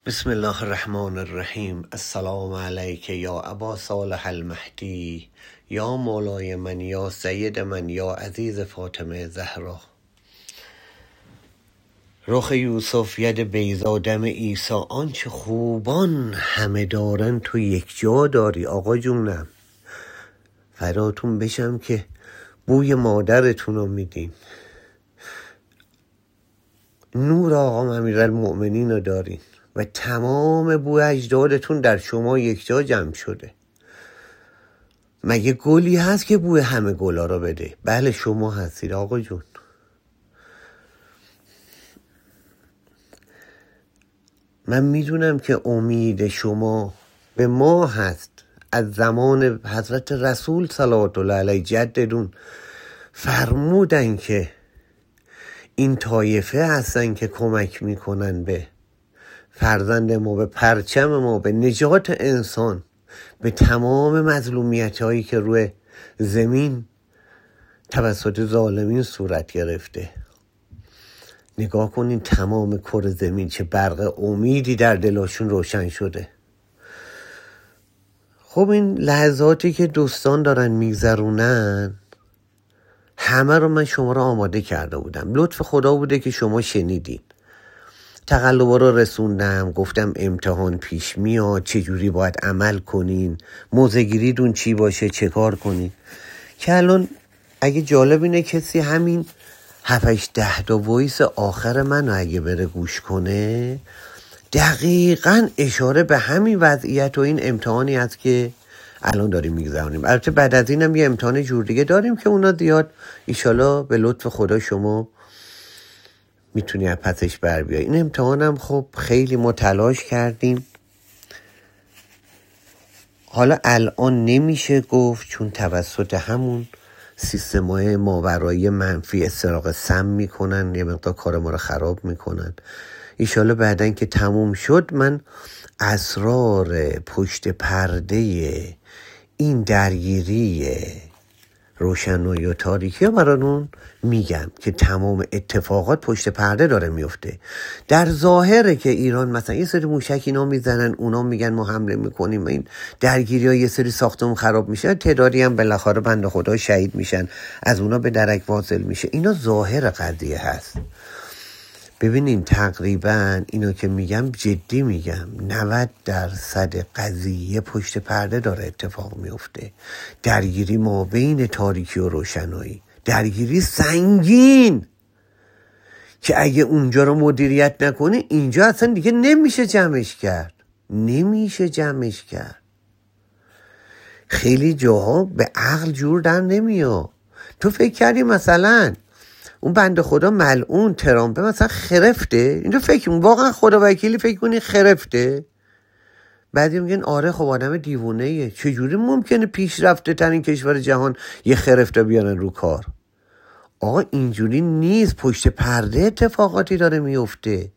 بسم الله الرحمن الرحیم. السلام علیک یا ابا صالح المهدی، یا مولای من، یا سید من، یا عزیز فاطمه زهرا. رخ یوسف، ید بیضا، دم عیسی، آنچه خوبان همه دارن تو یک جا داری. آقا جونم فراتون بشم که بوی مادرتون رو میدین. نور آقا امیرالمؤمنین رو دارین و تمام بوی اجدادتون در شما یک جا جمع شده. مگه گلی هست که بوی همه گلا رو بده؟ بله شما هستید آقا جون. من میدونم که امید شما به ما هست. از زمان حضرت رسول صلوات الله علیه جددون فرمودن که این طایفه هستن که کمک میکنن به فرزند ما، به پرچم ما، به نجات انسان، به تمام مظلومیت هایی که روی زمین توسط ظالمین صورت گرفته. نگاه کنین تمام کره زمین چه برق امیدی در دلاشون روشن شده. خب این لحظاتی که دوستان دارن میگذرونن همه رو من شما رو آماده کرده بودم. لطف خدا بوده که شما شنیدین. تقلبا رو رسوندم، گفتم امتحان پیش میاد، چجوری باید عمل کنین، موضع‌گیری دون چی باشه، چه کار کنین. که الان اگه جالب اینه کسی همین 7-8-10 تا وایس آخر منو اگه بره گوش کنه، دقیقاً اشاره به همین وضعیت و این امتحانی هست که الان داریم میگذرونیم. البته بعد از اینم یه امتحان جور دیگه داریم که اونا زیاد ایشالا به لطف خدا شما میتونی از پسش بر بیای. این امتحانم خب خیلی ما تلاش کردیم. حالا الان نمیشه گفت چون توسط همون سیستم‌های ماورایی منفی استراق سم میکنن، یه مقدار کار ما رو خراب میکنن. ایشالا بعدن که تموم شد من اسرار پشت پرده این درگیری روشنایی و تاریکی براتون میگم که تمام اتفاقات پشت پرده داره میفته. در ظاهره که ایران مثلا یه سری موشک اینا میزنن، اونا میگن ما حمله میکنیم، این درگیری ها یه سری ساختمون خراب میشه، تعدادی هم بالاخره بنده خدا شهید میشن، از اونا به درک واصل میشه. اینا ظاهر قضیه هست. ببینین تقریبا اینو که میگم جدی میگم، 90% قضیه پشت پرده داره اتفاق میفته. درگیری ما بین تاریکی و روشنایی، درگیری سنگین که اگه اونجا رو مدیریت نکنه اینجا اصلا دیگه نمیشه جمعش کرد. خیلی جاها به عقل جور در نمیاد. تو فکر کردی مثلا اون بنده خدا ملعون ترامپ مثلا خرفته؟ اینو فکر کن، واقعا خدا وکیلی فکر کنی خرفته؟ بعدی میگن آره خب آدم دیوونه‌ایه. چجوری ممکنه پیشرفته ترین کشور جهان یه خرفته بیارن رو کار؟ آقا اینجوری نیست. پشت پرده اتفاقاتی داره میفته،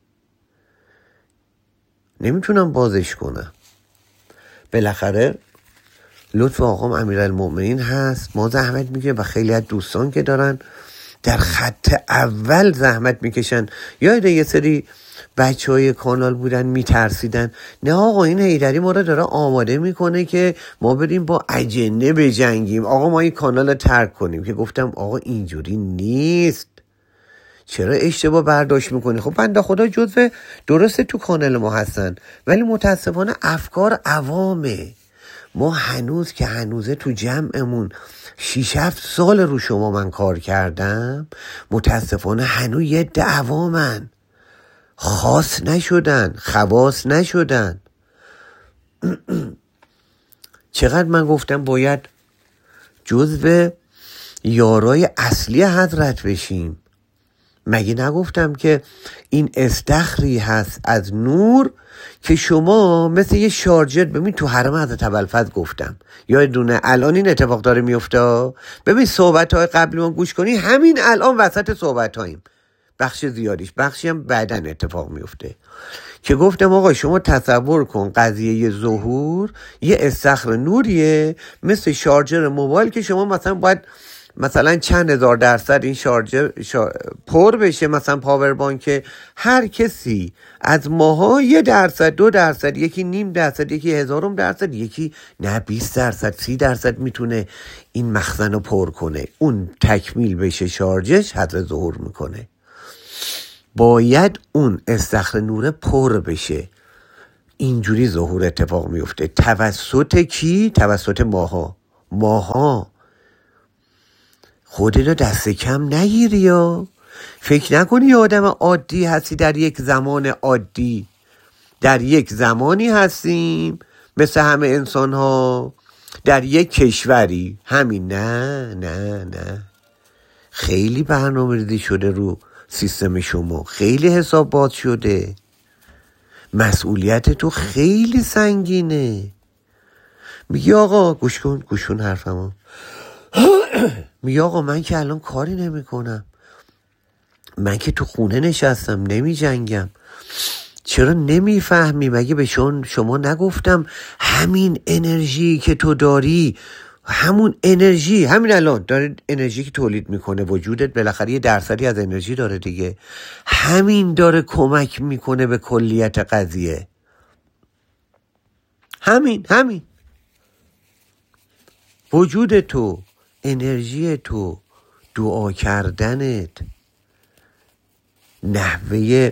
نمیتونم بازش کنم. بالاخره لطف آقام امیرالمؤمنین هست، ما زحمت میگه و خیلی از دوستان که دارن در خط اول زحمت میکشن. یاد یه سری بچه های کانال بودن میترسیدن، نه آقا این حیدری ما رو داره آماده میکنه که ما بریم با اجنه بجنگیم، آقا ما این کانال رو ترک کنیم. که گفتم آقا اینجوری نیست، چرا اشتباه برداشت میکنی؟ خب بنده خدا جزو درسته تو کانال ما هستن، ولی متاسفانه افکار عوامه. ما هنوز که هنوزه تو جمعمون 6-7 سال رو شما من کار کردم، متاسفانه هنوز یه عوامن، خاص نشدن، خواص نشدن. چقدر من گفتم باید جزو یارای اصلی حضرت بشیم. مگه نگفتم که این استخری هست از نور که شما مثل یه شارژر، ببین تو حرم حضرت ابوالفضل گفتم یادتونه، الان این اتفاق داره میفته. ببین صحبت‌های قبلی ما گوش کنی، همین الان وسط صحبت‌هاییم، بخش زیادیش، بخشی هم بعدن اتفاق میفته. که گفتم آقا شما تصور کن قضیه ظهور یه استخر نوریه مثل شارژر موبایل که شما مثلا باید مثلا چند هزار درصد این پر بشه، مثلا پاور بانک هر کسی از ماها 1%، 2%، یکی 0.5%، یکی 1000%، یکی نه 20%، 30% میتونه این مخزن رو پر کنه. اون تکمیل بشه شارژش حد ظهور میکنه. باید اون استخر نور پر بشه، اینجوری ظهور اتفاق میفته. توسط کی؟ توسط ماها. خودت رو دست کم نگیری یا فکر نکنی یه آدم عادی هستی در یک زمان عادی. در یک زمانی هستیم مثل همه انسان ها، در یک کشوری همین. نه خیلی برنامه ریزی شده رو سیستم شما، خیلی حساب باز شده، مسئولیت تو خیلی سنگینه. میگی آقا گوش کن حرفمو. میگی آقا من که الان کاری نمی کنم، من که تو خونه نشستم نمی جنگم، چرا نمیفهمی؟ مگه به شما نگفتم همین انرژی که تو داری، همون انرژی همین الان داره انرژی که تولید میکنه وجودت، بالاخره 1% از انرژی داره دیگه، همین داره کمک میکنه به کلیت قضیه. همین وجود تو، انرژی تو، دعا کردنت، نحوه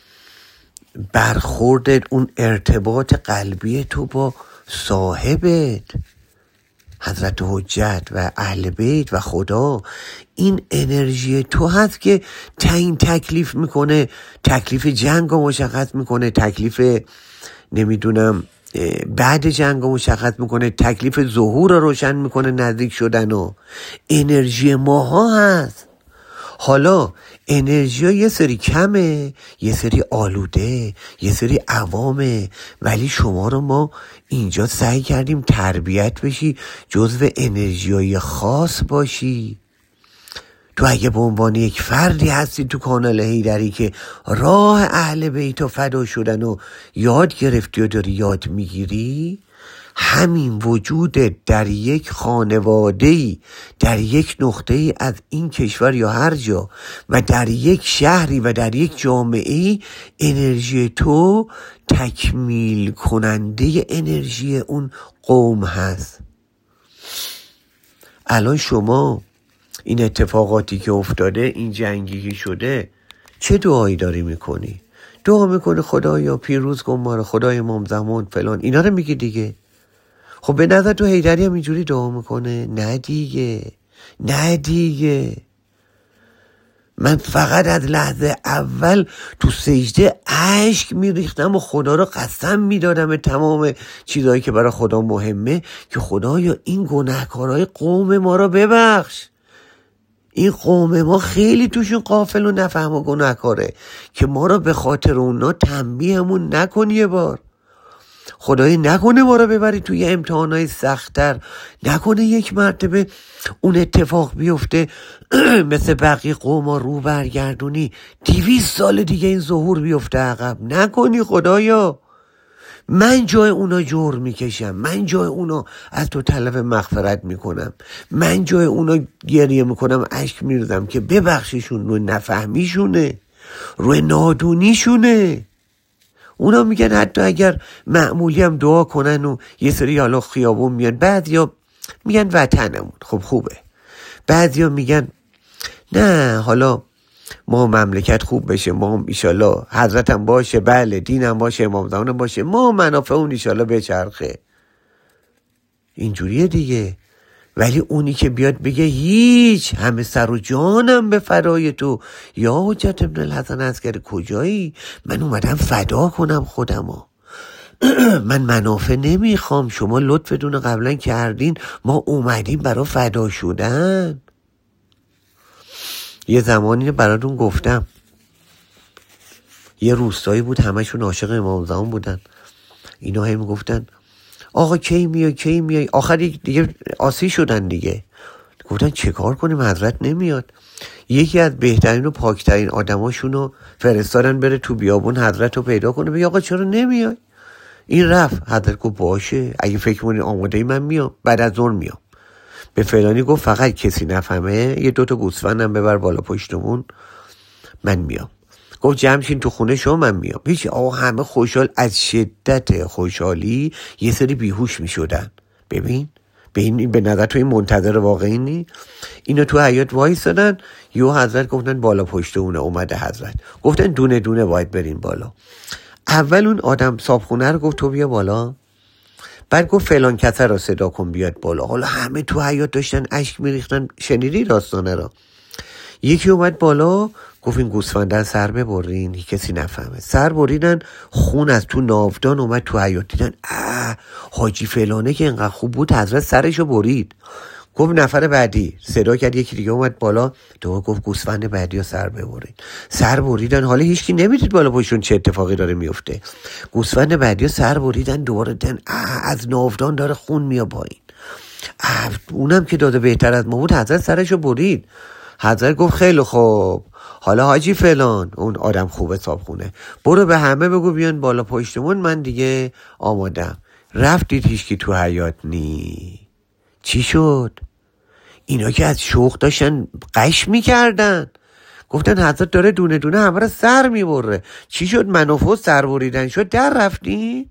برخوردت، اون ارتباط قلبی تو با صاحبت، حضرت حجت و اهل بیت و خدا، این انرژی تو هست که تعیین تکلیف میکنه، تکلیف جنگ رو مشخص میکنه، تکلیف نمیدونم بعد جنگ رو مشخص میکنه، تکلیف ظهور رو روشن میکنه، نزدیک شدن و انرژی ماها هست. حالا انرژی ها یه سری کمه، یه سری آلوده، یه سری عوامه، ولی شما رو ما اینجا سعی کردیم تربیت بشی جزو انرژی های خاص باشی. تو اگه به عنوان یک فردی هستی تو کانال هیدری که راه اهل بیت و فدا شدن و یاد گرفتی و داری یاد میگیری، همین وجودت در یک خانواده‌ای، در یک نقطه‌ای از این کشور یا هر جا و در یک شهری و در یک جامعه‌ای، انرژی تو تکمیل کننده انرژی اون قوم هست. الان شما این اتفاقاتی که افتاده، این جنگی که شده، چه دعایی داری میکنی؟ دعا میکنی خدایا پیروز کن ما رو، خدای امام زمان فلان، اینا رو میگی دیگه. خب به نظر تو حیدری هم اینجوری دعا میکنه؟ نه دیگه. من فقط از لحظه اول تو سجده اشک میریختم و خدا رو قسم میدادم به تمام چیزایی که برای خدا مهمه که خدایا این گناهکارای قوم ما رو ببخش. این قوم ما خیلی توشون غافل و نفهم و گناهکاره که ما رو به خاطر اونا تنبیهمون نکنی یه بار. خدای نکنه ما رو ببری توی امتحانای سخت‌تر، نکنه یک مرتبه اون اتفاق بیفته مثل بقیه قوما رو برگردونی 200 سال دیگه این ظهور بیفته عقب. نکنی خدایا. من جای اونا جور میکشم، من جای اونا از تو طلب مغفرت میکنم، من جای اونا گریه میکنم، اشک میریزم که ببخشیشون، رو نفهمیشونه، رو نادونیشونه. اونا میگن حتی اگر معمولی هم دعا کنن و یه سری حالا خیابون میان، بعضیا میگن وطنمون خب خوبه، بعضیا میگن نه حالا ما مملکت خوب بشه، ما ایشالله حضرتم باشه، بله دینم باشه، امام زمانم باشه، ما منافع اون ایشالله بچرخه. اینجوریه دیگه. ولی اونی که بیاد بگه هیچ، همه سر و جانم به فدای تو، یا حجت ابن الحسن عسکری کجایی؟ من اومدم فدا کنم خودمو، من منافع نمیخوام، شما لطفتون قبلا کردین، ما اومدیم برای فدا شدن. یه زمانی براتون گفتم، یه روستایی بود همشون عاشق امام زمان بودن، اینا هم گفتن آقا کی میای، آخر دیگه آسی شدن دیگه، گفتن چه کار کنیم حضرت نمیاد. یکی از بهترین و پاکترین آدماشونو فرستادن بره تو بیابون حضرت رو پیدا کنه، بگه آقا چرا نمیای؟ این رفت، حضرت گفت باشه اگه فکر کنی آماده ای من میام، بعد از ظهر میام. به فلانی گفت فقط کسی نفهمه، یه 2 تا گوسفندم ببر بالا پشتمون، من میام. گفت جمع شین تو خونه شما، من میام. هیچ، آقا همه خوشحال، از شدت خوشحالی یه سری بیهوش میشدن. ببین به نظر تو این منتظر واقعی نی؟ اینا تو حیاط وایسادن، یو حضرت گفتن بالا پشتمونه. اومده حضرت، گفتن دونه دونه باید برین بالا. اول اون آدم صابخونه رو گفت تو بیا بالا، بعد گفت فلان کسر رو صدا کن بیاد بالا. حالا همه تو حیاط داشتن اشک میریختن. شنیدی داستانه رو؟ یکی اومد بالا گفت این گوسفندن سر ببرین، کسی نفهمه. سر بریدن، خون از تو ناودان اومد تو حیاط. دیدن حاجی فلانه که اینقدر خوب بود حضرت سرشو برید. گفت نفر بعدی، صدا کرد یکی دیگه اومد بالا، تو گفت گوسفند بعدی رو سر ببرید. سر بریدن، حالا هیچکی نمیدید بالا پشتون چه اتفاقی داره میفته. گوسفند بعدی رو سر بریدن، دوباره دیدن از ناودان داره خون میاد پایین. اونم که داده بهتر از ما بود، حضرت سرشو برید. حضرت گفت خیلی خوب، حالا حاجی فلان، اون آدم خوبه صابخونه، برو به همه بگو بیان بالا پشتمون، من دیگه آمادم. رفتید هیچکی تو حیاط نی. چی شد؟ اینا که از شوق داشتن قش میکردن، گفتن حضرت داره دونه دونه همه رو سر میبره. چی شد؟ منوفو سر بریدن شد در رفتی؟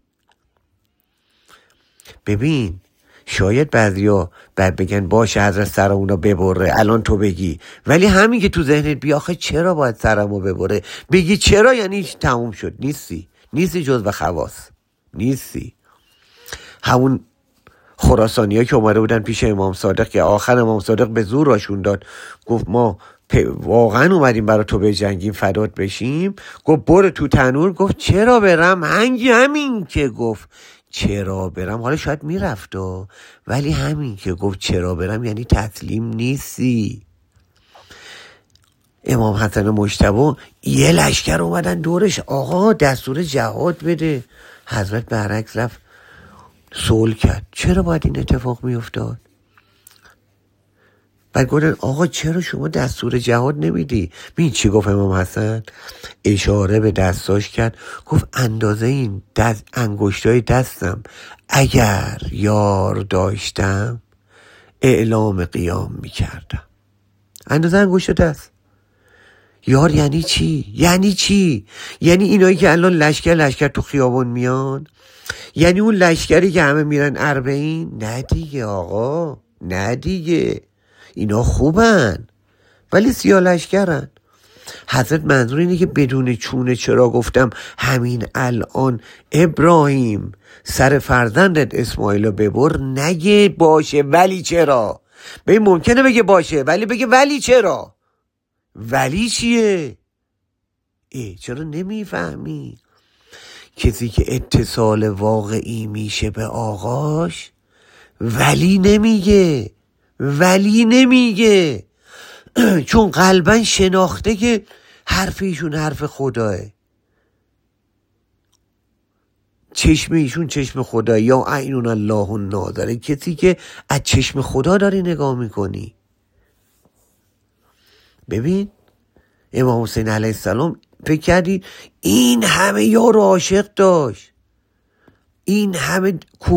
ببین شاید بعضیا بعد بگن باشه حضرت سر اونا ببره، الان تو بگی، ولی همین که تو ذهنت بیا آخه چرا باید سرمو ببره، بگی چرا، یعنی تموم شد. نیستی جز و خواص، نیستی. همون خراسانی ها که اومده بودن پیش امام صادق، که آخر امام صادق به زور راشون داد، گفت ما واقعا اومدیم برای تو بجنگیم، فدات بشیم. گفت برو تو تنور. گفت چرا برم؟ همین که گفت چرا برم، حالا شاید میرفت ولی همین که گفت چرا برم یعنی تسلیم نیستی. امام حسن مجتبی یه لشکر اومدن دورش، آقا دستور جهاد بده. حضرت برعکس رفت صلح کرد. چرا باید این اتفاق میافتاد؟ بعد گفتن آقا چرا شما دستور جهاد نمیدی؟ ببین چی گفت امام حسن؟ اشاره به دستاش کرد، گفت اندازه این انگشتای دستم اگر یار داشتم اعلام قیام میکردم. اندازه انگشت دست. یار یعنی چی؟ یعنی اینایی که الان لشکر تو خیابون میان، یعنی اون لشکری که همه میرن اربعین؟ نه دیگه آقا، نه دیگه، اینا خوبن ولی سیاه لشکرن. حضرت منظور اینه که بدون چونه چرا گفتم همین الان ابراهیم سر فرزندت اسماعیل ببر، نگه باشه ولی چرا. ببین ممکنه بگه باشه ولی بگه ولی چرا. ولی چیه؟ چرا نمیفهمی؟ کسی که اتصال واقعی میشه به آقاش ولی نمیگه چون قلبا شناخته که حرف ایشون حرف خداه، چشم ایشون چشم خدا، یا عینون الله الناظر، کسی که از چشم خدا داری نگاه میکنی. ببین امام حسین علیه السلام فکر کردید این همه یار و عاشق داشت، این همه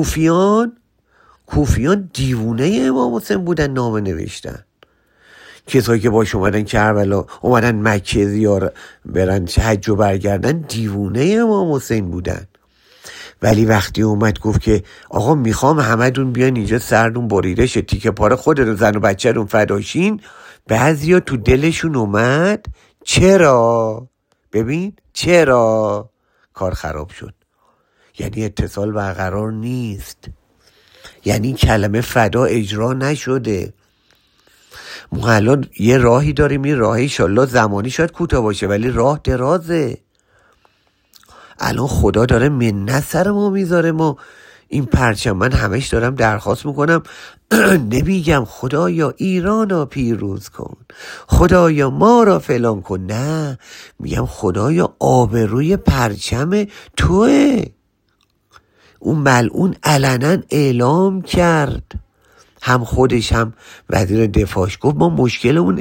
کوفیان دیوونه امام حسین بودن، نامه نوشتن. کسایی که باش اومدن کربلا، اومدن مکه زیارت برن حج و برگردن، دیوونه امام حسین بودن. ولی وقتی اومد گفت که آقا میخوام همه بیان اینجا سردون بریده شه، تیکه پاره خودتون زن و بچه‌تون فداشین، بعضیا تو دلشون اومد چرا؟ ببین چرا کار خراب شد. یعنی اتصال برقرار نیست، یعنی کلمه فدا اجرا نشده. ما الان یه راهی داریم، این راه انشالله زمانی شاید کوتاه باشه ولی راه درازه. الان خدا داره منت سر ما میذاره. ما این پرچم، من همش دارم درخواست میکنم نمیگم خدایا ایران را پیروز کن، خدایا ما را فلان کن، نه، میگم خدایا آبروی پرچم توه. اون ملعون علنا اعلام کرد، هم خودش هم وزیر دفاعش گفت ما مشکلمون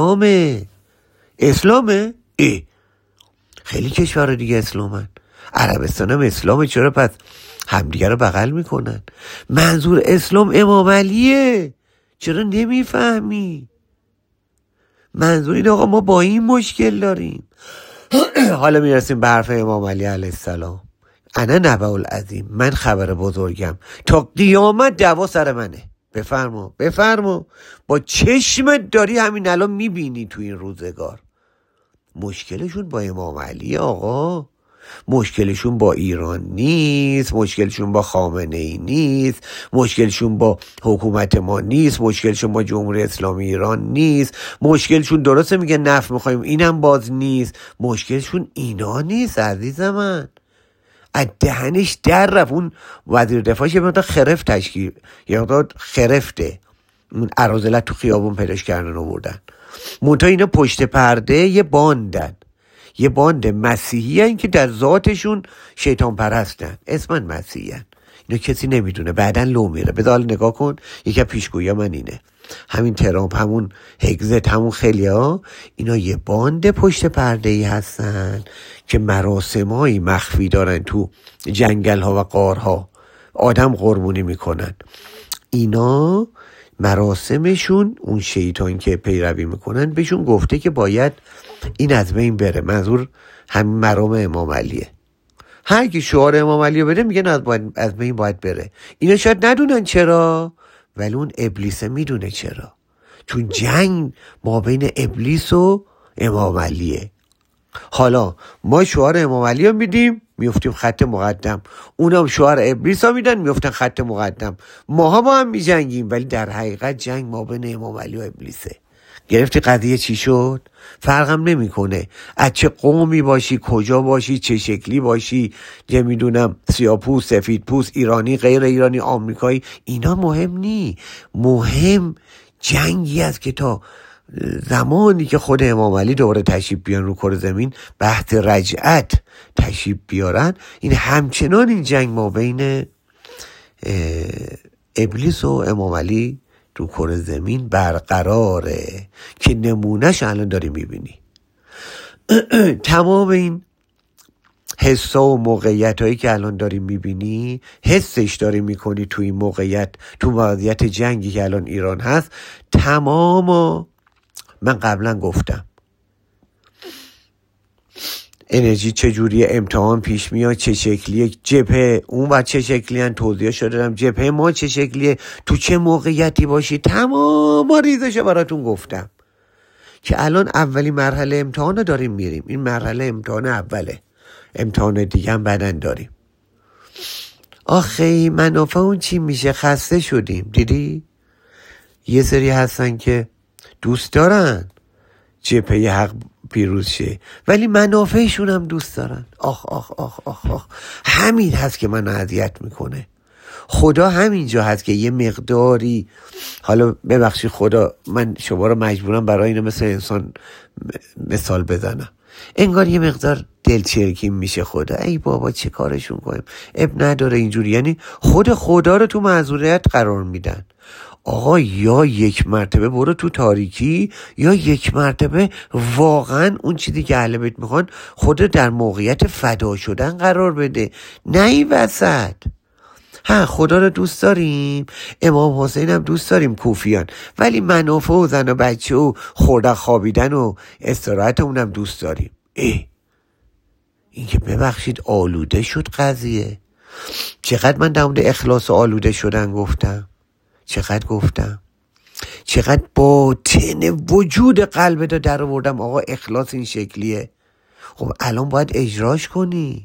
اسلامه. خیلی کشور دیگه اسلامن، عربستان هم اسلامه، چرا پس همدیگه رو بغل میکنن؟ منظور اسلام امام علیه، چرا نمیفهمی؟ منظور این آقا ما با این مشکل داریم. حالا میرسیم به حرف امام علی علیه السلام. انا نبأ العظیم، من خبر بزرگم، تا قیامت دعوا سر منه. بفرما با چشمت داری همین الان میبینی تو این روزگار. مشکلشون با امام علی آقا، مشکلشون با ایران نیست، مشکلشون با خامنه ای نیست، مشکلشون با حکومت ما نیست، مشکلشون با جمهوری اسلامی ایران نیست، مشکلشون درسته میگه نفت میخوایم اینم باز نیست، مشکلشون اینا نیست عزیز من. از دهنش در رفت اون وزیر دفاعش، یه مقدار خرفت تشکیل، یه مقدار خرفته، اون اراذلت تو خیابون پیداش کردن آوردن. منتها اینا پشت پرده یه باند مسیحی هن که در ذاتشون شیطان پرستن، اسمن مسیحی هن. اینا کسی نمیدونه، بعدن لو میره. بذار نگاه کن، یکی از پیشگویی من اینه، همین ترامپ، همون هگزت، همون خیلی ها، اینا یه باند پشت پرده ای هستن که مراسمایی مخفی دارن تو جنگل ها و غارها، آدم قربونی میکنن. اینا مراسمشون، اون شیطان که پیروی میکنن بهشون گفته که باید این از بین بره. منظور همین مرام امام علیه. هر کی شعار امام علیه بده میگن از بین باید بره. اینا شاید ندونن چرا، ولی اون ابلیس میدونه چرا. چون جنگ ما بین ابلیس و امام علیه. حالا ما شعار امام علی رو میدیم میفتیم خط مقدم، اونم شعار ابلیس ها میدن میفتن خط مقدم، ماها با هم میجنگیم، ولی در حقیقت جنگ ما بین امام علی و ابلیسه. گرفتی قضیه چی شد؟ فرقم نمیکنه از چه قومی باشی، کجا باشی، چه شکلی باشی، چه میدونم سیاه‌پوست، سفیدپوست، ایرانی، غیر ایرانی، آمریکایی، اینا مهم نی. مهم جنگی است که تا زمانی که خود امام علی دوباره تشریف بیان رو کره زمین، بحث رجعت تشریف بیارن، این همچنان این جنگ ما بین ابلیس و امام علی رو کره زمین برقراره که نمونهش الان داری میبینی. تمام این حسا و موقعیت هایی که الان داری میبینی، حسش داری میکنی توی این موقعیت، تو وضعیت جنگی که الان ایران هست. تمام من قبلا گفتم انرژی چجوری، امتحان پیش میاد چه شکلیه، جبهه اون و چه شکلی هن، توضیح شده دارم، جبهه ما چه شکلیه، تو چه موقعیتی باشی، تمام ریزش براتون گفتم که الان اولی مرحله امتحان رو داریم میریم. این مرحله امتحان اوله، امتحان دیگه هم بعدن داریم. آخه منافع اون چی میشه؟ خسته شدیم. دیدی یه سری هستن که دوست دارن جبهه حق پیروز شه، ولی منافعشون هم دوست دارن. آخ آخ آخ آخ آخ، همین هست که من اذیت میکنه. خدا همینجا هست که یه مقداری، حالا ببخشید خدا، من شما رو مجبورم برای اینو مثل انسان مثال بزنم، انگار یه مقدار دلچرکی میشه خدا. ای بابا چه کارشون کنیم، اب نداره اینجوری. یعنی خود خدا رو تو معذوریت قرار میدن. آقا یا یک مرتبه برو تو تاریکی، یا یک مرتبه واقعا اون چیزی که اهل بیت میخوان خودت در موقعیت فدا شدن قرار بده، نه این وسط. خدا رو دوست داریم، امام حسین هم دوست داریم، کوفیان، ولی منافع و زن و بچه و خوردن خوابیدن و استراحت اونم دوست داریم. این که ببخشید آلوده شد قضیه. چقدر من در مورد اخلاص و آلوده شدن گفتم، چقدر گفتم، چقدر باطن وجود قلبت رو در آوردم. آقا اخلاص این شکلیه. خب الان باید اجراش کنی.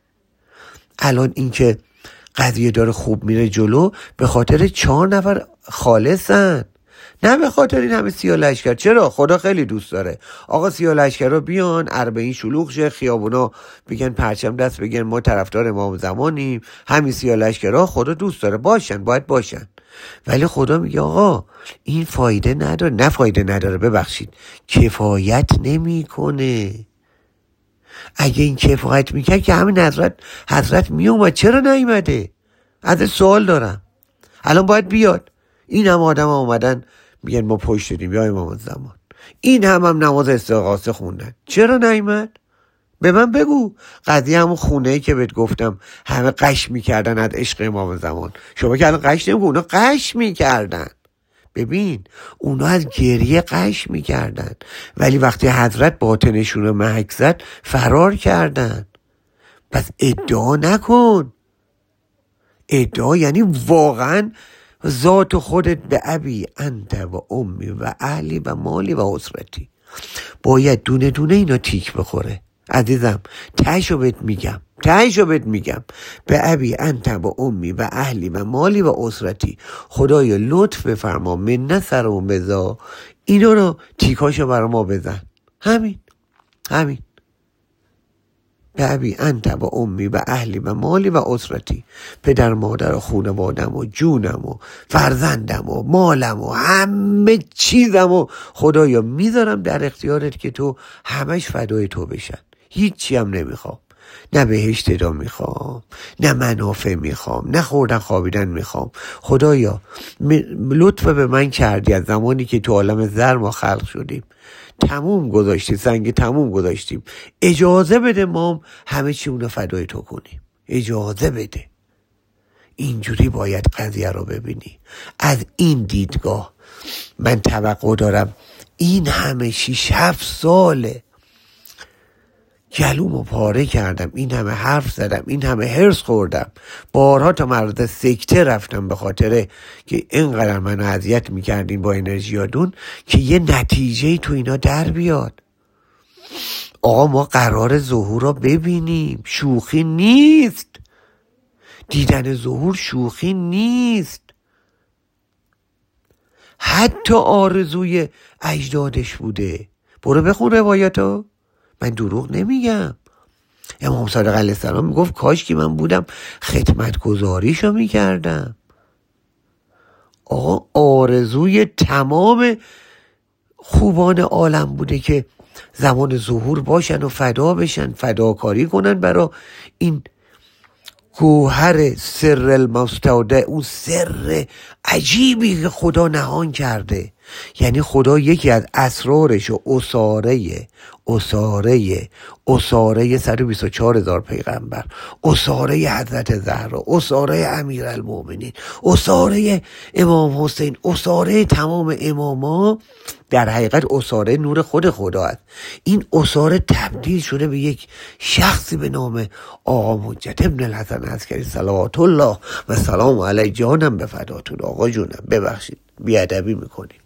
الان این که قضیه داره خوب میره جلو به خاطر 4 نفر خالصن، نه به خاطر این همه سیاه لشکر. چرا؟ خدا خیلی دوست داره آقا سیاه لشکر رو بیان، اربعین شلوغ شه، خیابونا بگن پرچم دست بگن ما طرفدار امام زمانیم. همین سیاه لشکرها خدا دوست داره باشن، باید باشن، ولی خدا میگه آقا این فایده نداره. نه فایده نداره، ببخشید، کفایت نمیکنه. اگه این کفایت میکرد که همین حضرت میومد. چرا نیومده؟ از سوال دارم. الان باید بیاد. این هم آدم آمدن میگن ما پشت دادیم یا امام زمان، این هم نماز استغاثه خوندن، چرا نیومد؟ به من بگو. قضیه همون خونه‌ای که بهت گفتم همه قش میکردن از عشق امام زمان. شما که الان قش نمیگو، اونا قش میکردن. ببین اونا از گریه قش میکردن، ولی وقتی حضرت باطنشون رو محک زد فرار کردن. پس ادعا نکن. ادعا یعنی واقعا ذات خودت به ابی انت و امی و اهلی و مالی و اسرتی. باید دونه دونه اینا تیک بخوره عزیزم. تهشو بهت میگم به ابی انت و امی و اهلی و مالی و اسرتی. خدایا لطف بفرما، منت سرمون بذار، اینا رو تیکاشو برا ما بزن. همین به ابی انت و امی و اهلی و مالی و اسرتی. پدر مادر و خانوادم و جونم و فرزندم و مالم و همه چیزم و خدایا میذارم در اختیارت که تو همش فدای تو بشن. هیچی هم نمیخوام، نه بهشت دا میخوام، نه منافع میخوام، نه خوردن خوابیدن میخوام. خدایا لطف به من کردی از زمانی که تو عالم زر ما خلق شدیم، سنگ تموم گذاشتیم. اجازه بده ما همه چی اونو فدای تو کنیم. اجازه بده. اینجوری باید قضیه رو ببینی. از این دیدگاه من توقع دارم این همه 6-7 ساله گلومو پاره کردم، این همه حرف زدم، این همه هرس خوردم، بارها تا مرد سکته رفتم به خاطر که اینقدر منو اذیت میکردین با انرژیاتون که یه نتیجه تو اینا در بیاد. آقا ما قرار ظهور رو ببینیم، شوخی نیست. دیدن ظهور شوخی نیست. حتی آرزوی اجدادش بوده. برو بخون روایاتو، من دروغ نمیگم. امام صادق علیه السلام میگفت کاش که من بودم خدمت گزاریشو میکردم. آقا آرزوی تمام خوبان عالم بوده که زمان ظهور باشن و فدا بشن، فداکاری کنن برای این گوهر سر المستودع، اون سر عجیبی که خدا نهان کرده. یعنی خدا یکی از اسرارش و اساره 124,000 پیغمبر، اساره حضرت زهرا، اساره امیرالمومنین، اساره امام حسین، اساره تمام اماما، در حقیقت اساره نور خود خدا است. این اساره تبدیل شده به یک شخصی به نام آقا حجت ابن الحسن عسکری صلوات الله و سلام علیه. جانم به فداتون آقا جونم، ببخشید بیادبی میکنیم.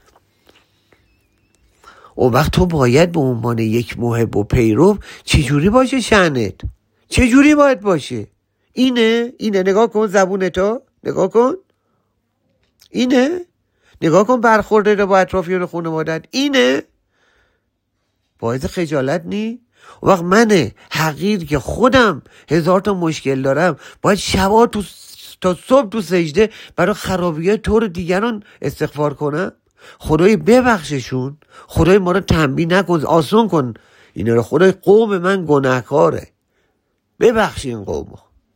اون وقت تو باید به عنوان یک محب و پیرو چجوری باشه شأنت؟ چجوری باید باشه؟ اینه نگاه کن زبونتو، نگاه کن اینه، نگاه کن برخورده رو با اطرافیان خانواده‌ات، اینه باعث خجالت نی؟ اون وقت من حقیر که خودم 1000 تا مشکل دارم باید شبا تا صبح تو سجده برای خرابی‌های طور دیگران استغفار کنم؟ خدای ببخششون، خدای ما رو تنبیه نکن، آسان کن اینا رو. خدای قوم من گناهکاره، ببخشی این قومو.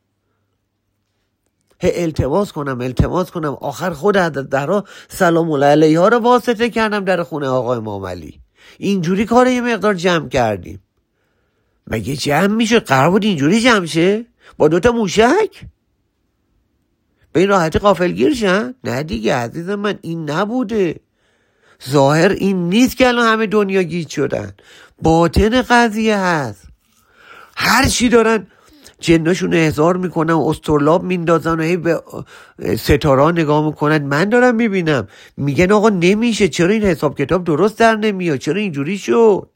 التماس کنم آخر خود حضرت زهرا سلام الله علیها رو واسطه کردم در خونه آقای امام علی. اینجوری کار یه مقدار جمع کردیم. مگه جمع میشه؟ قرار بود اینجوری جمع شه با 2 تا موشک به این راحتی غافلگیر شن؟ نه دیگه عزیز من، این نبوده. ظاهر این نیست که الان همه دنیا گیج شدن، باطن قضیه هست. هر چی دارن جناشون احضار میکنن و استرلاب میندازن و هی به ستاره نگاه میکنن. من دارم میبینم میگن آقا نمیشه، چرا این حساب کتاب درست در نمیاد، چرا اینجوری شد.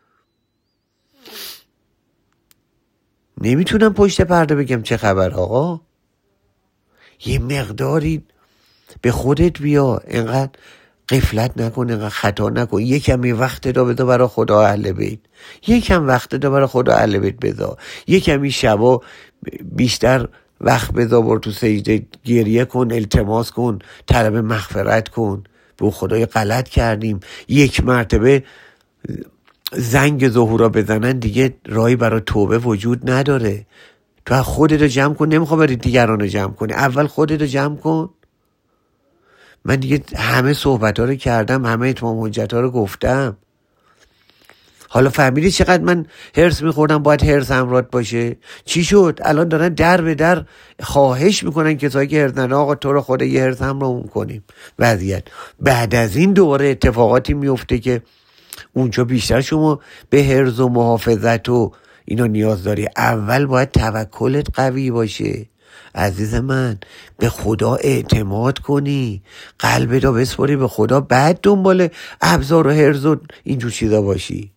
نمیتونم پشت پرده بگم چه خبر. آقا یه مقداری به خودت بیا، اینقدر غفلت نکن، اینقدر خطا نکن. یه کمی وقت دا بذار برای خدا اهل بیت، یه کم وقت دا برای خدا اهل بیت بذار، یه کمی شبا بیشتر وقت بذار، برو تو سجده گریه کن، التماس کن، طلب مغفرت کن. به خدای غلط کردیم. 1 مرتبه زنگ ظهورا بزنن دیگه راهی برای توبه وجود نداره. تو خودت رو جمع کن، نمیخوام بری دیگران رو جمع کنی، اول خودت رو جمع کن. من دیگه همه صحبت ها رو کردم، همه اتمام حجت ها رو گفتم. حالا فهمیدی چقدر من هرس میخوردم باید هرس همراه باشه؟ چی شد؟ الان دارن در به در خواهش میکنن کسایی که هرس ندارن آقا تو رو خدا یه هرس همراه کنیم. وضعیت بعد از این دوباره اتفاقاتی میفته که اونجا بیشتر شما به هرس و محافظت و اینا نیاز داری. اول باید توکلت قوی باشه عزیز من، به خدا اعتماد کنی، قلبت رو بسپاری به خدا، بعد دنبال ابزار و هرز و اینجور چیزا باشی.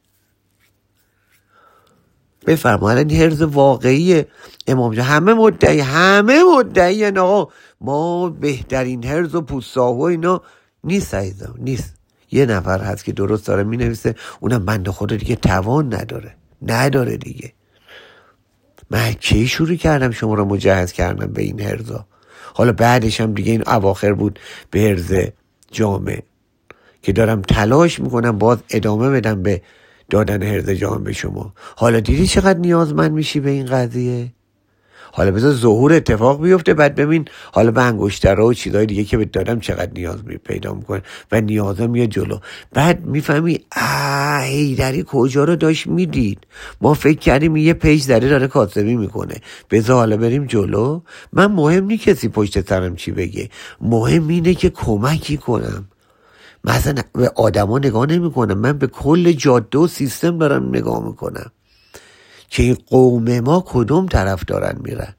بفرما الان هرز واقعی امام جان همه مدعی آقا ما بهترین هرز و پوستاهو اینا نیست عزیزم، نیست. یه نفر هست که درست داره می نویسه، اونم بنده خدا دیگه توان نداره دیگه. من کی شروع کردم شما رو مجهز کردم به این هرزا؟ حالا بعدش هم دیگه این اواخر بود به هرز جامع که دارم تلاش میکنم باز ادامه بدم به دادن هرز جامع به شما. حالا دیدی چقدر نیازمند میشی به این قضیه؟ حالا بذار ظهور اتفاق بیفته بعد ببین حالا به انگشترها و چیزهای دیگه که بهت دادم چقدر نیاز پیدا میکنه و نیازا میاد جلو. بعد میفهمی حیدری کجا رو داشت میدید. ما فکر کردیم یه پیج زده داره کاسبی میکنه، بذار حالا بریم جلو. من مهم نیست کسی پشت سرم چی بگه، مهم اینه که کمکی کنم. مثلا به آدما نگاه نمی کنم، من به کل جاده و سیستم دارم نگاه میکنم که این قوم ما کدوم طرف دارن میرن.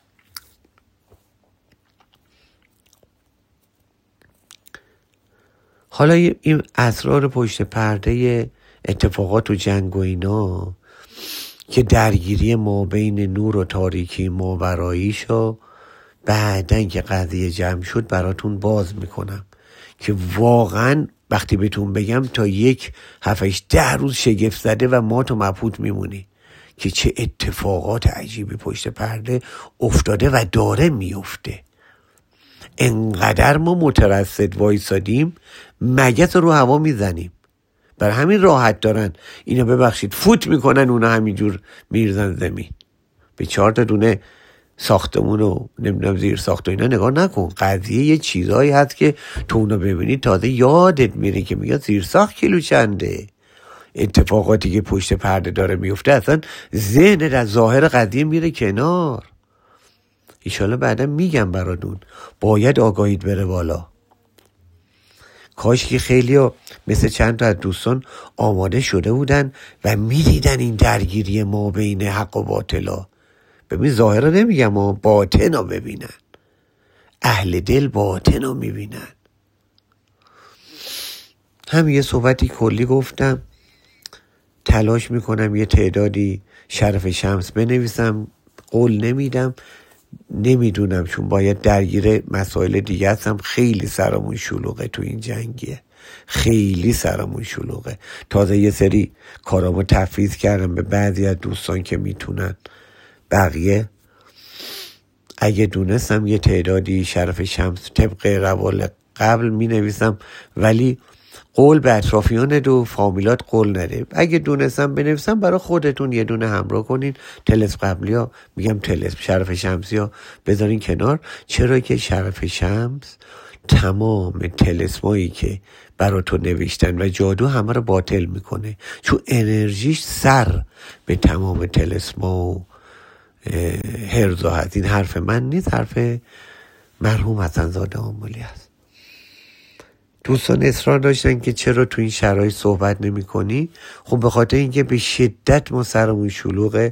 حالا این اسرار پشت پرده اتفاقات و جنگ و اینا که درگیری ما بین نور و تاریکی ماوراییشو بعدن که قضیه جمع شد براتون باز میکنم که واقعا وقتی بهتون بگم تا 7-8-10 روز شگفت زده و ما تو مبهوت میمونی که چه اتفاقات عجیبی پشت پرده افتاده و داره میفته. انقدر ما مترصد وایسادیم مگس رو هوا میزنیم، برای همین راحت دارن اینا ببخشید فوت میکنن، اونا همینجور میرزن زمین. به 4 دونه ساختمون و نمیدونم زیر ساخت و اینا نگاه نکن. قضیه یه چیزایی هست که تو اونا ببینی تازه یادت میره که میگه زیر ساخت کیلو چنده. اتفاقاتی که پشت پرده داره میفته اصلا ذهنت از ظاهر قضیه میره کنار. ایشالا بعدا میگم براتون باید آگاهیت بره بالا. کاش که خیلی ها مثل چند تا از دوستان آماده شده بودن و میدیدن این درگیری ما بین حق و باطلا. ببین ظاهر نمیگم ها، باطن ها ببینن، اهل دل باطن ها میبینن. هم یه صحبتی کلی گفتم، تلاش میکنم یه تعدادی شرف شمس بنویسم، قول نمیدم، نمیدونم چون باید درگیر مسائل دیگه هستم. خیلی سرمون شلوغه تو این جنگیه، خیلی سرمون شلوغه. تازه یه سری کارامو تفویض کردم به بعضی از دوستان که میتونن. بقیه اگه دونستم یه تعدادی شرف شمس طبق روال قبل مینویسم، ولی قول به اطرافیان دو فامیلات قول نده. اگه دونستم بنویسم برای خودتون یه دونه همراه کنین. تلس قبلی ها میگم تلس شرف شمسی ها بذارین کنار. چرا که شرف شمس تمام تلسمایی که براتون نوشتن و جادو همه رو باطل میکنه، چون انرژیش سر به تمام تلسما و هرزا هست. این حرف من نیست، حرف مرحوم حسن زاده آملی هست. دوستان اصرار داشتن که چرا تو این شرایط صحبت نمی کنی؟ خب به خاطر اینکه به شدت ما سرمون شلوغه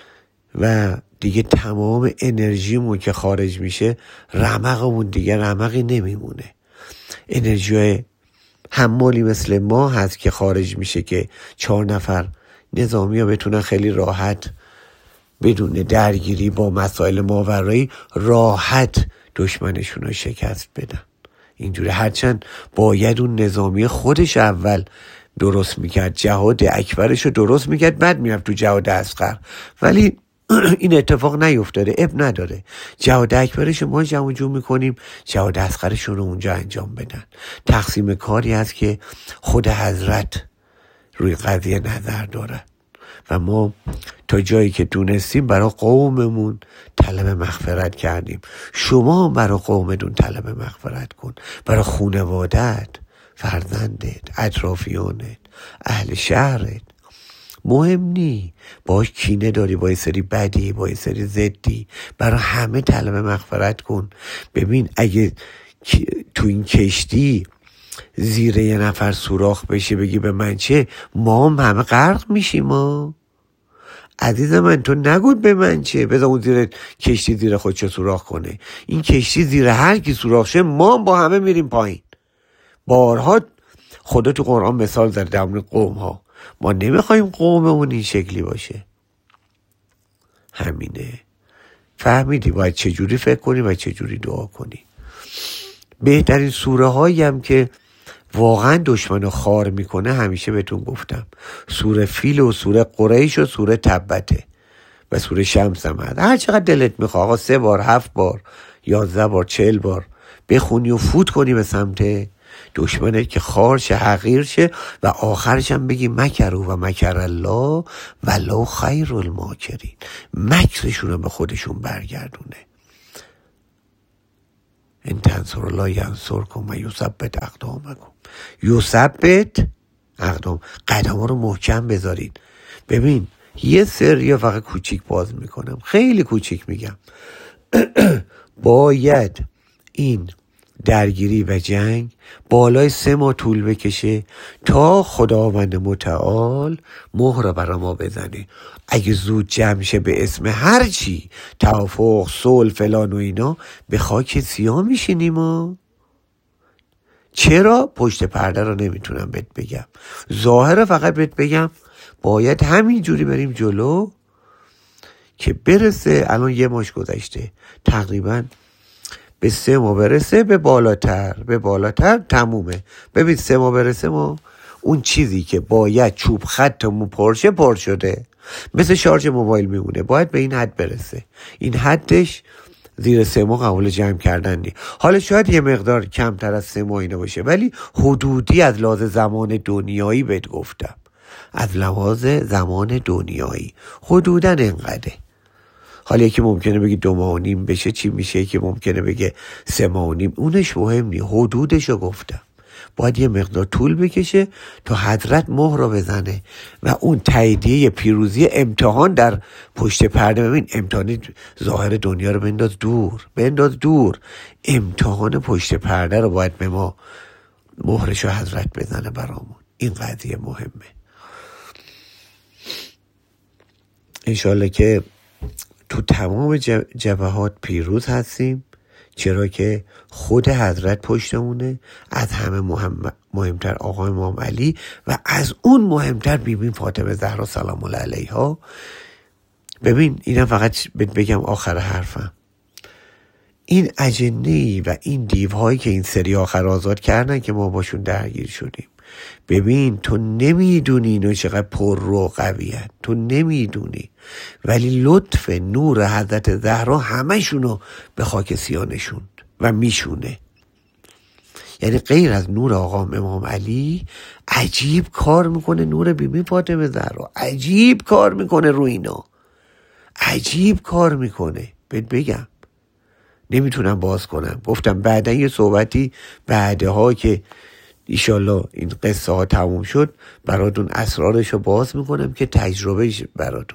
و دیگه تمام انرژیمون که خارج میشه رمقمون دیگه رمقی نمیمونه. انرژی حمالی مثل ما هست که خارج میشه که 4 نفر نظامی ها بتونن خیلی راحت بدون درگیری با مسائل ماورایی راحت دشمنشون رو شکست بدن. اینجوری هرچند باید اون نظامی خودش اول درست میکرد، جهاد اکبرش رو درست میکرد، بعد میرفت تو جهاد اصغر، ولی این اتفاق نیفتاده. اب نداره، جهاد اکبرش ما جمع جور میکنیم، جهاد اصغرشون رو اونجا انجام بدن. تقسیم کاری هست که خود حضرت روی قضیه نظر داره و ما تا جایی که دونستیم برای قوممون طلب مغفرت کردیم. شما برای قومتون طلب مغفرت کن، برای خانوادت، فرزندت، اطرافیانت، اهل شهرت. مهم نی باش کینه داری، با یه سری بدی، با یه سری زدی، برای همه طلب مغفرت کن. ببین اگه تو این کشتی زیر یه نفر سوراخ بشه بگی به من چه، ما همه غرق میشیم. ما عزیز من تو نگو به من چه، بذار اون زیر کشتی زیر خودشو سوراخ کنه. این کشتی زیر هر کی سوراخ شه ما با همه میریم پایین. بارها خدا تو قرآن مثال زده در مورد قوم ها. ما نمیخوایم قوممون این شکلی باشه. همینه. فهمیدی باید چجوری فکر کنی و چجوری دعا کنی. بهترین سوره هایی هم که واقعا دشمنو خار میکنه همیشه بهتون گفتم، سوره فیل و سوره قریش و سوره تبته و سوره شمس هم هست. هر چقدر دلت میخواد آقا 3 بار 7 بار 11 بار 40 بار بخونی و فوت کنی به سمت دشمنت که خار شه، حقیر شه و آخرش هم بگی مکروا و مکر الله والله خیر الماکرین. مکرشون رو به خودشون برگردونه. ان تنصروا الله ینصرکم و یثبت اقدامکم. یثبت اقدام، قدم‌ها رو محکم بذارید. ببین یه سری فقط کوچیک باز میکنم، خیلی کوچیک میگم. باید این درگیری و جنگ بالای 3 ماه طول بکشه تا خداوند متعال مهر برا ما بزنه. اگه زود جمع شه به اسم هر چی، توافق، صلح، فلان و اینا، به خاک سیاه میشینیم. ما چرا؟ پشت پرده رو نمیتونم بهت بگم، ظاهر فقط بهت بگم باید همین جوری بریم جلو که برسه. الان 1 ماه گذشته، تقریبا به 3 ماه برسه، به بالاتر تمومه. ببین 3 ماه برسه ما اون چیزی که باید چوب خطمون پر شده، مثل شارژ موبایل میمونه، باید به این حد برسه. این حدش زیر 3 ماه قبول جمع کردن نی. حالا شاید یه مقدار کمتر از 3 ماه اینه باشه، ولی حدودی از لحاظ زمان دنیایی بهت گفتم، از لحاظ زمان دنیایی حدوداً اینقدره. حالا یکی ممکنه بگه 2 ماه و نیم بشه چی میشه، یکی ممکنه بگه 3 ماه و نیم، اونش مهم نی، حدودشو گفتم. باید یه مقدار طول بکشه تا حضرت مهر رو بزنه و اون تاییدیه پیروزی امتحان در پشت پرده. ببین امتحان ظاهر دنیا رو بنداز دور، امتحان پشت پرده رو باید به ما مهرشو حضرت بزنه برامون. این قضیه مهمه. انشالله که تو تمام جبهات پیروز هستیم، چرا که خود حضرت پشتمونه، از همه مهمتر آقای امام علی و از اون مهمتر بیبی فاطمه زهرا سلام الله علیها. ببین اینم فقط بگم آخر حرفم، این اجنه‌ای و این دیوهایی که این سری آخر آزاد کردن که ما باشون درگیر شدیم، ببین تو نمیدونی اینو چقدر پر رو قوی هست، تو نمیدونی، ولی لطف نور حضرت زهرا همشونو به خاک سیاه نشوند و میشونه. یعنی غیر از نور آقا امام علی عجیب کار میکنه نور بیبی فاطمه زهرا، عجیب کار میکنه رو اینا، عجیب کار میکنه. بگم نمیتونم باز کنم، گفتم بعدا یه صحبتی بعدها که ایشالله این قصه ها تموم شد براتون اسرارشو باز میکنم که تجربهش براتون.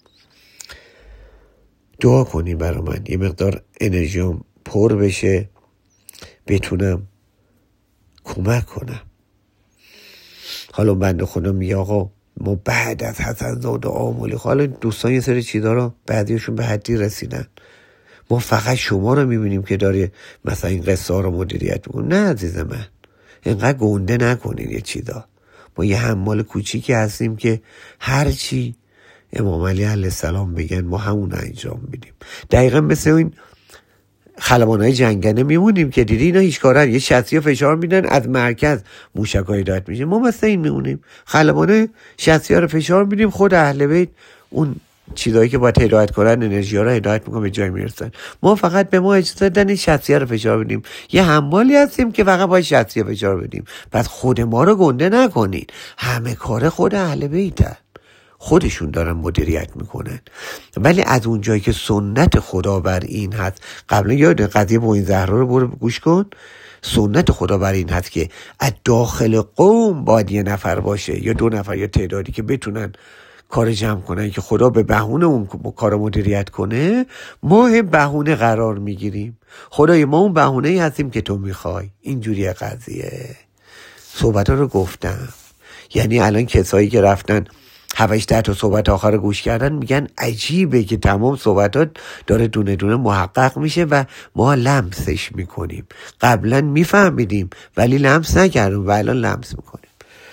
دعا کنیم برای من یه مقدار انرژیم پر بشه، بتونم کمک کنم. حالا بنده خدا میگه آقا ما بعد از حسن زاده آمولی، حالا دوستان یه سری چیزا رو بعضیشون به حدی رسیدن، ما فقط شما رو میبینیم که داری مثلا این قصه ها رو مدیریت میکنی. نه عزیز من، اینقدر گنده نکنین یه چیزا. ما یه حمال کوچیکی هستیم که هر چی امام علی علیه السلام بگن ما همون انجام میدیم. دقیقا مثل این خلبانای جنگنده میمونیم که دیدی اینا هیچ کارن، یه شاسی فشار میدن از مرکز موشکای هدایت میشه. ما مثل این میمونیم، خلبانای شاسی ها رو فشار میدیم، خود اهل بیت اون چیزایی که باید هدایت کنن انرژی ها رو هدایت میکنن به جای میرسن. ما فقط به ما اجازه دادن این شخصیت رو فشار بدیم. یه حمالی هستیم که فقط باید شخصیت فشار بدیم. پس خود ما رو گنده نکنین، همه کار خود اهل بیتن، خودشون دارن مدیریت میکنن. ولی از اونجایی که سنت خدا بر این هست، قبلا یاد قضیه با این زهرا رو برو گوش کن، سنت خدا بر این هست که از داخل قوم باید یه نفر باشه یا 2 نفر یا تعدادی که بتونن کار جمع کنن که خدا به بهونه اون کار مدیریت کنه، ما بهونه قرار میگیریم. خدای ما اون بهونه ای هستیم که تو میخوای. اینجوری قضیه. صحبت ها رو گفتم. یعنی الان کسایی که رفتن 7-8 تا صحبت آخر گوش کردن میگن عجیبه که تمام صحبتات داره دونه دونه محقق میشه و ما لمسش میکنیم. قبلا میفهمیدیم ولی لمس نکردیم و الان لمس میکنیم.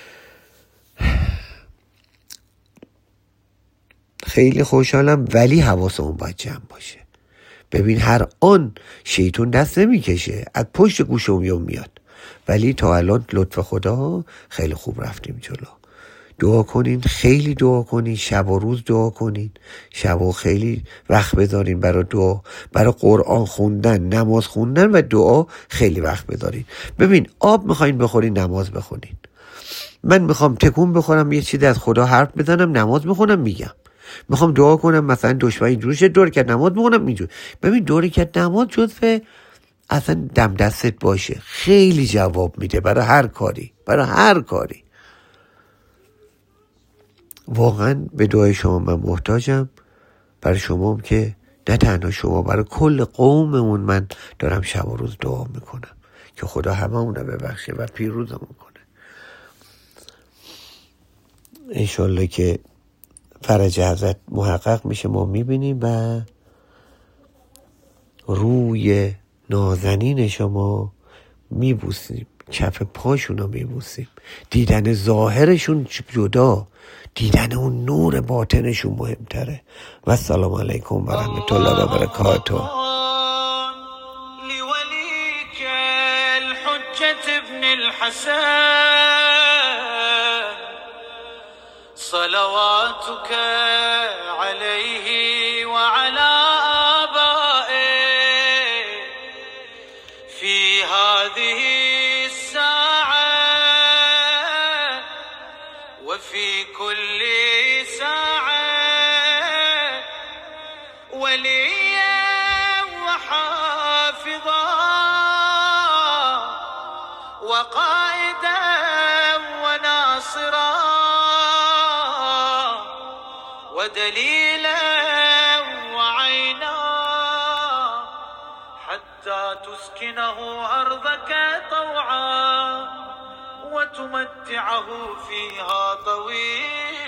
خیلی خوشحالم، ولی حواسمون باید جمع باشه. ببین هر آن شیطون دست نمیکشه، از پشت گوشم میاد، ولی تا الان لطف خدا خیلی خوب رفتیم جلو. دعا کنین، خیلی دعا کنین، شب و روز دعا کنین، شب و خیلی وقت بذارین برای دعا، برای قرآن خوندن، نماز خوندن و دعا خیلی وقت بذارین. ببین آب میخواین بخورین، نماز بخونین. من میخوام تکون بخورم یه چیزی از خدا حرف بزنم، نماز میخونم میگم. میخوام دعا کنم مثلا دشمن اینجوری شه، دور کرد نماز میخونم اینجوری. ببین دور کرد نماز جزو اصلا دم دستت باشه، خیلی جواب میده برای هر کاری، برای هر کاری. واقعا به دعای شما من محتاجم، برای شما هم که نه تنها شما، برای کل قوممون من دارم شب و روز دعا میکنم که خدا همه اونه ببخشه و پیروزمون کنه. انشالله که فرج حضرت محقق میشه، ما میبینیم و روی نازنین شما میبوسیم، کف پاشون رو میبوسیم. دیدن ظاهرشون جدا، دیدن اون نور باطنشون مهمتره. و السلام علیکم و رحمت الله و برکاته. لوليك الحجة ابن الحسن صلواتك عليه وعلى آبائه في هذه الساعة وفي كل ساعة وليا وحافظا وقائدا وناصرا ودليلا وعينا حتى تسكنه أرضك طوعا وتمتعه فيها طويلا.